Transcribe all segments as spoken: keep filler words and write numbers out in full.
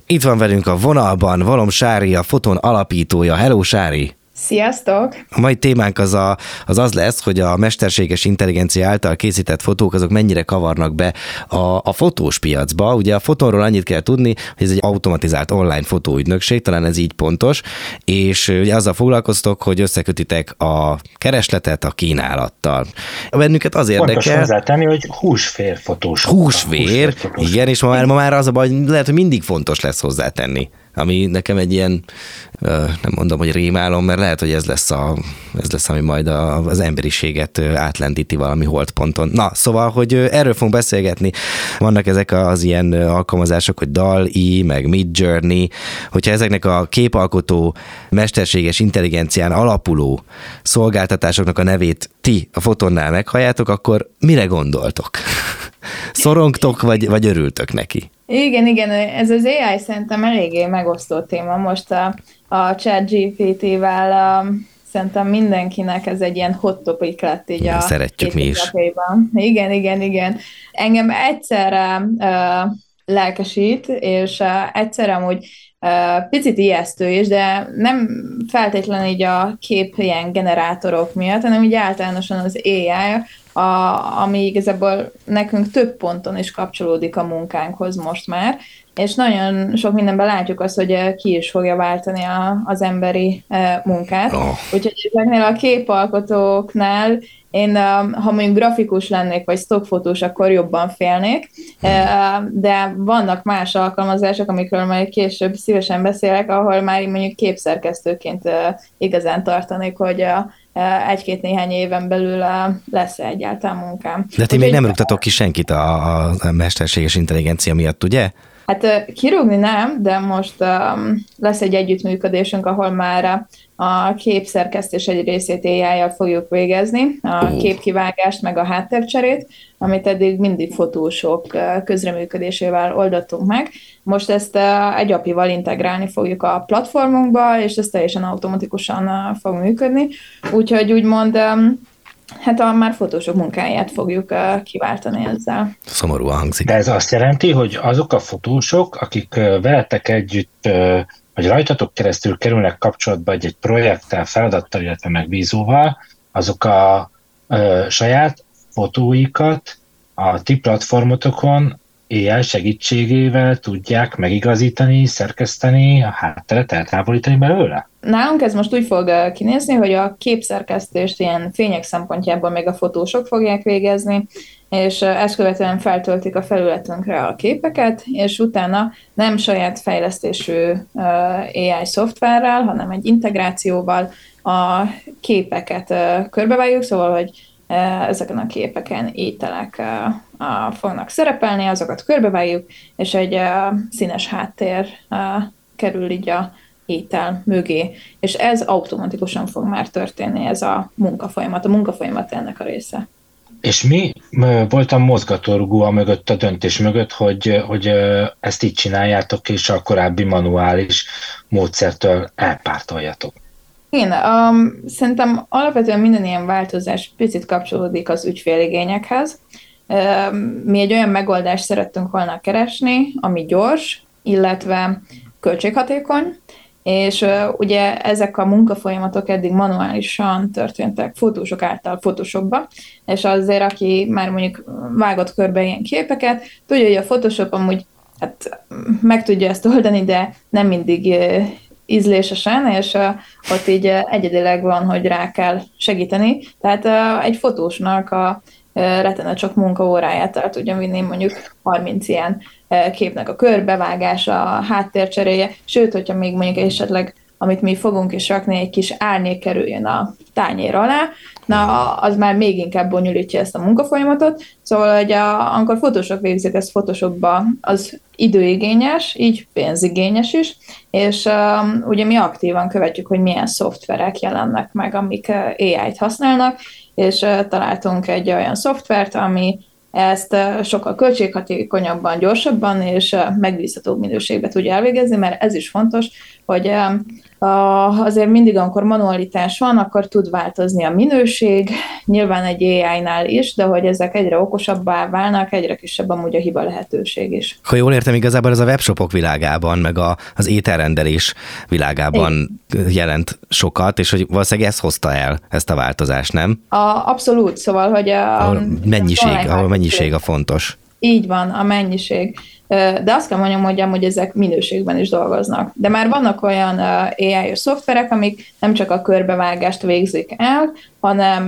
Itt van velünk a vonalban Valom Sári, a Foton alapítója. Hello, Sári! Sziasztok! A mai témánk az, a, az az lesz, hogy a mesterséges intelligencia által készített fotók azok mennyire kavarnak be a, a fotós piacba. Ugye a Fotonról annyit kell tudni, hogy ez egy automatizált online fotóügynökség, talán ez így pontos, és ugye azzal foglalkoztok, hogy összekötitek a keresletet a kínálattal. Bennünket az érdekel... Fontos hozzátenni, hogy húsvér fotós. Húsvér, igen, és ma már, ma már az a baj, hogy lehet, hogy mindig fontos lesz hozzátenni. Ami nekem egy ilyen, nem mondom, hogy rémálom, mert lehet, hogy ez lesz, a, ez lesz ami majd az emberiséget átlendíti valami holdponton. Na, szóval, hogy erről fogunk beszélgetni. Vannak ezek az ilyen alkalmazások, hogy dal-i, meg Midjourney, hogyha ezeknek a képalkotó, mesterséges intelligencián alapuló szolgáltatásoknak a nevét ti a Fotonnál meghalljátok, akkor mire gondoltok? Szorongtok, vagy, vagy örültök neki? Igen, igen, ez az á i szerintem eléggé megosztó téma. Most a, a ChatGPT-vel um, szerintem mindenkinek ez egy ilyen hot topic lett így a... Szeretjük mi is. Igen, igen, igen. Engem egyszerre uh, lelkesít, és uh, egyszerre amúgy uh, picit ijesztő is, de nem feltétlenül így a kép ilyen generátorok miatt, hanem így általánosan az á i, A, ami igazából nekünk több ponton is kapcsolódik a munkánkhoz most már, és nagyon sok mindenben látjuk azt, hogy ki is fogja váltani a, az emberi munkát. Oh. Úgyhogy ezeknél a képalkotóknál én, ha mondjuk grafikus lennék, vagy stockfotós, akkor jobban félnék, de vannak más alkalmazások, amikről majd később szívesen beszélek, ahol már mondjuk képszerkesztőként igazán tartanék, hogy egy-két néhány éven belül lesz egyáltalán munkám. De ti még nem rúgtatok ki senkit a, a mesterséges intelligencia miatt, ugye? Hát kirúgni nem, de most um, lesz egy együttműködésünk, ahol már a képszerkesztés egy részét á i-jal fogjuk végezni, a uh. képkivágást meg a háttércserét, amit eddig mindig fotósok közreműködésével oldottunk meg. Most ezt egy apival integrálni fogjuk a platformunkba, és ez teljesen automatikusan fog működni. Úgyhogy úgymond hát a már fotósok munkáját fogjuk uh, kiváltani ezzel. Szomorúan hangzik. De ez azt jelenti, hogy azok a fotósok, akik uh, veletek együtt, uh, vagy rajtatok keresztül kerülnek kapcsolatba egy-egy projekttel, feladattal, illetve megbízóval, azok a uh, saját fotóikat a ti platformotokon á i segítségével tudják megigazítani, szerkeszteni, a hátteret eltávolítani belőle? Nálunk ez most úgy fog kinézni, hogy a képszerkesztést ilyen fények szempontjából még a fotósok fogják végezni, és ezt követően feltöltik a felületünkre a képeket, és utána nem saját fejlesztésű á i szoftverrel, hanem egy integrációval a képeket körbevágjuk, szóval, hogy ezeken a képeken ételek fognak szerepelni, azokat körbevágjuk, és egy színes háttér kerül így a étel mögé, és ez automatikusan fog már történni, ez a munkafolyamat, a munkafolyamat ennek a része. És mi voltam mozgatórugó a mögött, a döntés mögött, hogy, hogy ezt így csináljátok, és a korábbi manuális módszertől elpártoljatok? Igen, um, szerintem alapvetően minden ilyen változás picit kapcsolódik az ügyféligényekhez. Um, mi egy olyan megoldást szerettünk volna keresni, ami gyors, illetve költséghatékony, és uh, ugye ezek a munkafolyamatok eddig manuálisan történtek fotósok által Photoshopba, és azért, aki már mondjuk vágott körbe ilyen képeket, tudja, hogy a Photoshop amúgy hát, meg tudja ezt oldani, de nem mindig uh, ízlésesen, és uh, ott így uh, egyedileg van, hogy rá kell segíteni. Tehát uh, egy fotósnak a uh, rettenet sok munkaóráját el tudja vinni, mondjuk harminc ilyen uh, képnek a körbevágása, a háttércseréje, sőt, hogyha még mondjuk esetleg, amit mi fogunk is rakni, egy kis árnyék kerüljön a tányér alá, na, az már még inkább bonyolítja ezt a munkafolyamatot, szóval, hogy a, amikor fotósok végzik ezt Photoshopba, az időigényes, így pénzigényes is, és um, ugye mi aktívan követjük, hogy milyen szoftverek jelennek meg, amik uh, á i-t használnak, és uh, találtunk egy olyan szoftvert, ami ezt uh, sokkal költséghatékonyabban, gyorsabban és uh, megbízhatóbb minőségben tudja elvégezni, mert ez is fontos, hogy um, azért mindig, amikor manualitás van, akkor tud változni a minőség, nyilván egy á i-nál is, de hogy ezek egyre okosabbá válnak, egyre kisebb amúgy a hiba lehetőség is. Ha jól értem, igazából ez a webshopok világában, meg a, az ételrendelés világában é. jelent sokat, és hogy valószínűleg ez hozta el ezt a változást, nem? A, abszolút, szóval, hogy a... Ahol mennyiség, ahol mennyiség a fontos. Így van, a mennyiség. De azt kell mondjam, hogy, hogy ezek minőségben is dolgoznak. De már vannak olyan á i-os szoftverek, amik nem csak a körbevágást végzik el, hanem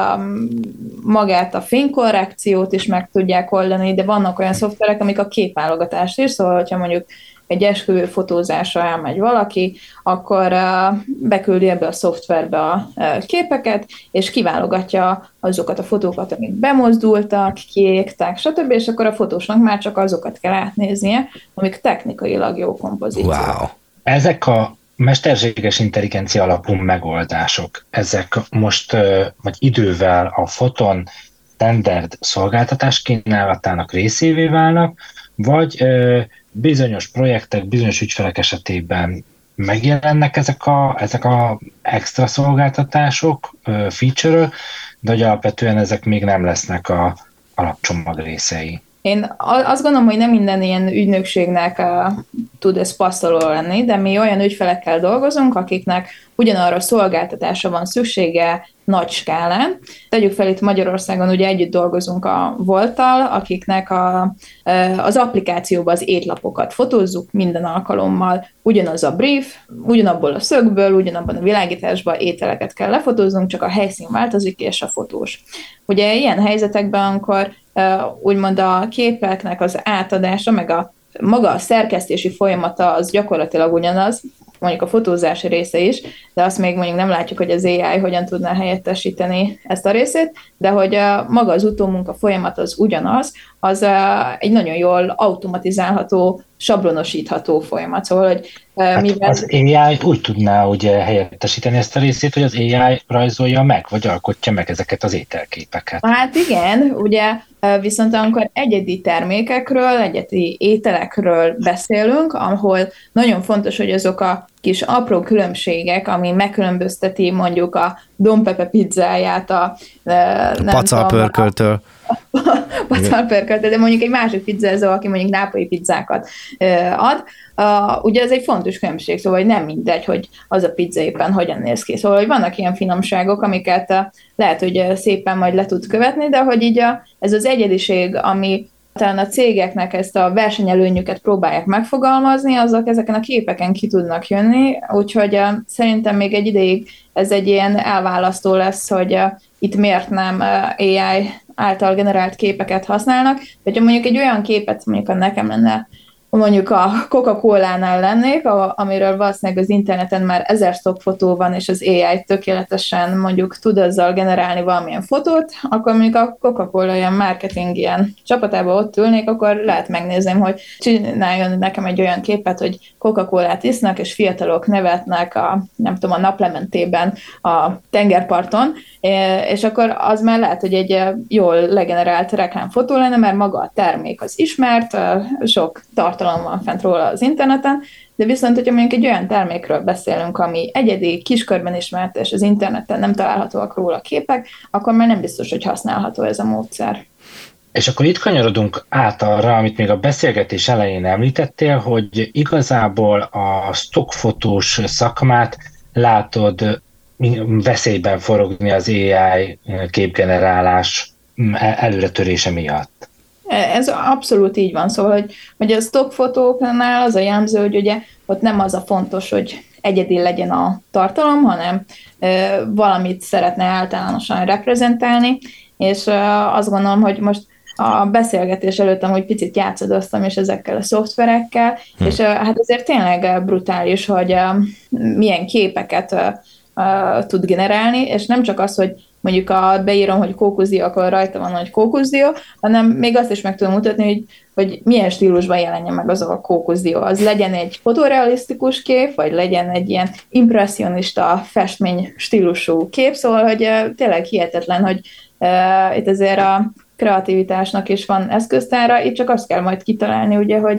magát a fénykorrekciót is meg tudják oldani, de vannak olyan szoftverek, amik a képválogatást is, szóval, hogyha mondjuk egy esküvő fotózásra elmegy valaki, akkor beküldi ebbe a szoftverbe a képeket, és kiválogatja azokat a fotókat, amik bemozdultak, kiégtek, stb., és akkor a fotósnak már csak azokat kell átnéznie, amik technikailag jó kompozíciók. Wow. Ezek a mesterséges intelligencia alapú megoldások, ezek most vagy idővel a Foton standard szolgáltatás kínálatának részévé válnak, vagy bizonyos projektek, bizonyos ügyfelek esetében megjelennek ezek a, ezek a extra szolgáltatások, feature-ök, de hogy alapvetően ezek még nem lesznek a alapcsomag részei. Én azt gondolom, hogy nem minden ilyen ügynökségnek uh, tud ez passzoló lenni, de mi olyan ügyfelekkel dolgozunk, akiknek ugyanarra a szolgáltatásra van szüksége nagy skálán. Tegyük fel, itt Magyarországon ugye együtt dolgozunk a Volttal, akiknek a, az applikációban az étlapokat fotózzuk minden alkalommal, ugyanaz a brief, ugyanabból a szögből, ugyanabban a világításban ételeket kell lefotóznunk, csak a helyszín változik, és a fotós. Ugye ilyen helyzetekben, amikor úgymond a képeknek az átadása, meg a maga a szerkesztési folyamata az gyakorlatilag ugyanaz, mondjuk a fotózási része is, de azt még mondjuk nem látjuk, hogy az á i hogyan tudná helyettesíteni ezt a részét, de hogy maga az utómunka folyamat az ugyanaz, az egy nagyon jól automatizálható, sablonosítható folyamat. Szóval, hogy hát mivel... Az á i úgy tudná ugye helyettesíteni ezt a részét, hogy az á i rajzolja meg, vagy alkotja meg ezeket az ételképeket. Hát igen, ugye viszont amikor egyedi termékekről, egyedi ételekről beszélünk, ahol nagyon fontos, hogy azok a kis apró különbségek, ami megkülönbözteti mondjuk a Don Pepe pizzáját a... Pacalpörköltől. Pacalpörköltől, de mondjuk egy másik pizzázó, aki mondjuk nápolyi pizzákat ad, Uh, ugye ez egy fontos különbség, szóval hogy nem mindegy, hogy az a pizza éppen hogyan néz ki. Szóval hogy vannak ilyen finomságok, amiket uh, lehet, hogy uh, szépen majd le tud követni, de hogy így uh, ez az egyediség, ami talán a cégeknek ezt a versenyelőnyüket próbálják megfogalmazni, azok ezeken a képeken ki tudnak jönni, úgyhogy uh, szerintem még egy ideig ez egy ilyen elválasztó lesz, hogy uh, itt miért nem uh, á i által generált képeket használnak. Hogyha mondjuk egy olyan képet, mondjuk a nekem lenne, mondjuk a Coca-Colánál lennék, amiről valószínűleg az interneten már ezer stock fotó van, és az á i tökéletesen mondjuk tud azzal generálni valamilyen fotót, akkor mondjuk a Coca-Cola ilyen marketing ilyen csapatában ott ülnék, akkor lehet megnézném, hogy csináljon nekem egy olyan képet, hogy Coca-Colát isznak, és fiatalok nevetnek a, nem tudom, a naplementében a tengerparton, és akkor az már lehet, hogy egy jól legenerált reklámfotó lenne, mert maga a termék az ismert, sok tartalom van fent róla az interneten, de viszont, hogyha mondjuk egy olyan termékről beszélünk, ami egyedi, kiskörben ismert, és az interneten nem találhatóak róla képek, akkor már nem biztos, hogy használható ez a módszer. És akkor itt kanyarodunk át arra, amit még a beszélgetés elején említettél, hogy igazából a stockfotós szakmát látod veszélyben forogni az á i képgenerálás előretörése miatt. Ez abszolút így van, szóval, hogy, hogy a stockfotóknál az a jellemző, hogy ugye ott nem az a fontos, hogy egyedi legyen a tartalom, hanem e, valamit szeretne általánosan reprezentálni, és e, azt gondolom, hogy most a beszélgetés előtt amúgy picit játszadoztam is ezekkel a szoftverekkel, hm. és e, hát azért tényleg brutális, hogy e, milyen képeket e, e, tud generálni, és nem csak az, hogy mondjuk a, beírom, hogy kókuszdió, akkor rajta van, hogy kókuszdió, hanem még azt is meg tudom mutatni, hogy, hogy milyen stílusban jelenjen meg az a kókuszdió. Az legyen egy fotorealisztikus kép, vagy legyen egy ilyen impressionista festmény stílusú kép, szóval, hogy uh, tényleg hihetetlen, hogy uh, itt azért a kreativitásnak is van eszköztára, itt csak azt kell majd kitalálni, ugye, hogy uh,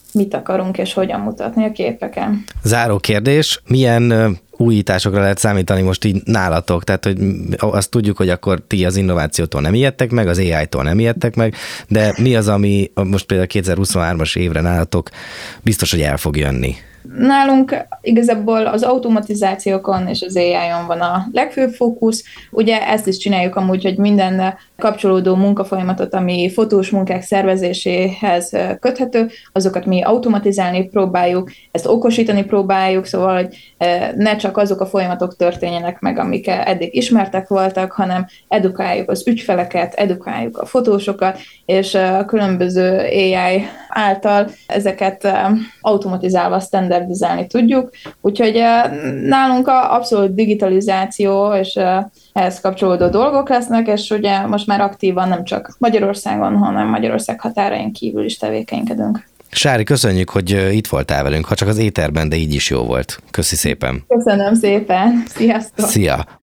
mit akarunk és hogyan mutatni a képeken. Záró kérdés, milyen újításokra lehet számítani most így nálatok? Tehát, hogy azt tudjuk, hogy akkor ti az innovációtól nem ijedtek meg, az á í-tól nem ijedtek meg, de mi az, ami most például kétezer-huszonhármas évre nálatok biztos, hogy el fog jönni? Nálunk igazából az automatizációkon és az á í-on van a legfőbb fókusz. Ugye ezt is csináljuk amúgy, hogy minden kapcsolódó munkafolyamatot, ami fotós munkák szervezéséhez köthető, azokat mi automatizálni próbáljuk, ezt okosítani próbáljuk, szóval, hogy ne csak azok a folyamatok történjenek meg, amik eddig ismertek voltak, hanem edukáljuk az ügyfeleket, edukáljuk a fotósokat, és a különböző á í által ezeket automatizálva standardizálni tudjuk. Úgyhogy nálunk a abszolút digitalizáció és ehhez kapcsolódó dolgok lesznek, és ugye most már aktívan nem csak Magyarországon, hanem Magyarország határain kívül is tevékenykedünk. Sári, köszönjük, hogy itt voltál velünk, ha csak az éterben, de így is jó volt. Köszi szépen. Köszönöm szépen. Sziasztok! Szia!